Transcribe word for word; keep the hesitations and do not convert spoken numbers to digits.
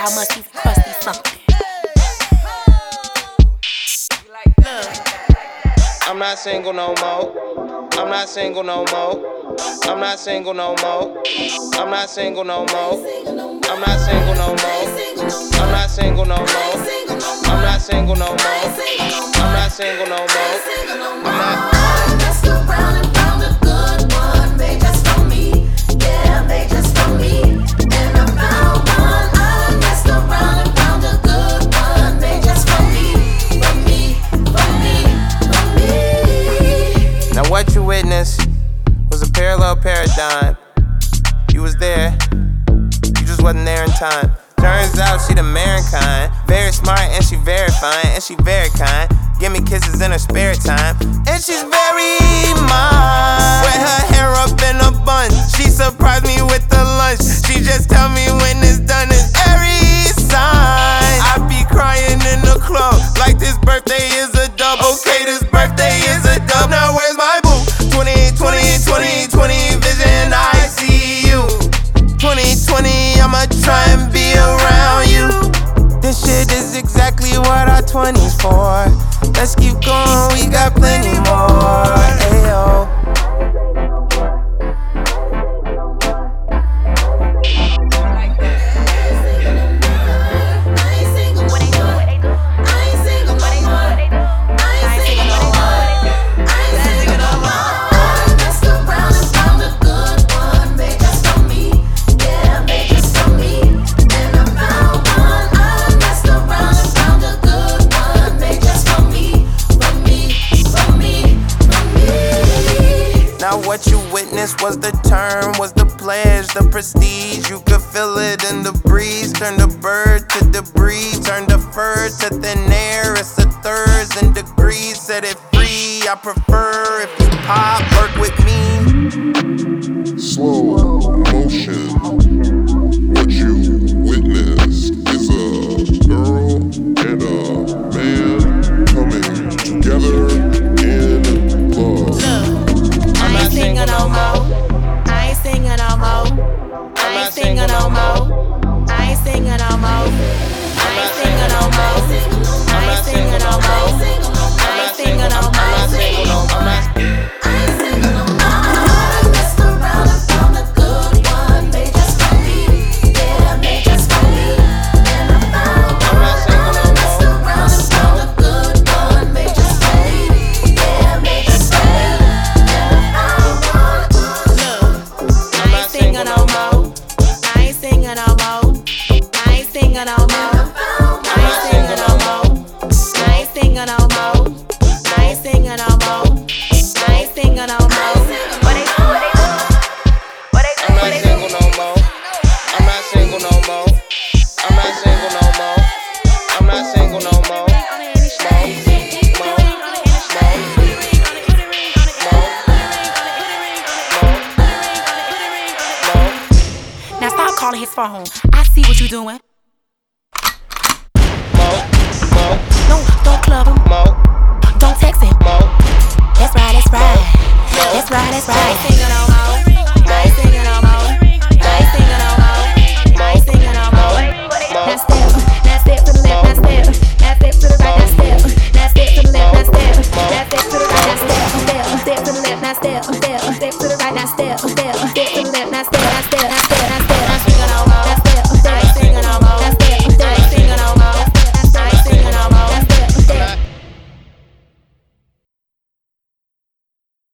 Y'all must be crusty something. I'm not single no more. I'm not single no more. I'm not single no more. I'm not single no more. I'm not single no more. I'm not single no more. I'm not single no more. I'm not single no more. I'm not. I messed around and found a good one made just for me. Yeah, made just for me. And I found one. I messed around and found a good one made just for me. For me, for me, for me. Now what you witnessed was a parallel paradigm. You was there, you just wasn't there in time. Turns out she the mankind, very smart and she very fine, and she very kind. Give me kisses in her spare time, and she's very mine. With her hair up in a bun, she surprised me with the lunch. She just tell me when it's done, it's every sign. I be crying in the club, like this birthday is a dub. Okay, this birthday is a dub. Now where's my boo? twenty twenty, twenty twenty vision, I see you. twenty twenty, I'ma try and be around you. This shit is exactly what our twenties for. Let's keep going, we got plenty more. Ayo. What you witnessed was the term, was the pledge, the prestige. You could feel it in the breeze. Turn the bird to debris, turn the fur to thin air. It's a thirds and degrees, set it free. I prefer if you pop, work with me. Slow motion. What you witnessed is a girl and a man coming together in love. I ain't singing no more. I ain't singing no more. I ain't singing no more. I ain't singing no more. I ain't singing no more. I ain't singing no more. I ain't singing no more. I ain't singing no more. I ain't singing no more. I messed around and found a good one made just for me. Yeah, made just for me. And I found one. I messed around and found a good one made just for me. Yeah, made just for me. No more. I ain't singing no more. I ain't singing no more. I ain't singing no more. I ain't singing no more. I ain't singing no more. I ain't singing no more. What they do? What they do? What they do? I'm not single no more. I'm not single no more. I'm not single no more. I'm not single no more. Now stop calling his phone. I see what you doing. Mo, mo, No, don't club him. mo, Don't text him. mo. That's right, that's right. That's right, that's right. I ain't singing no more. I ain't singing no more. I ain't singing no more. I ain't singing no more. Now step, now step to the left, now step. Now step to the right, now step. Now step to the left, now step. Now step to the right, now step. Step, step to the left, now step. Step, step.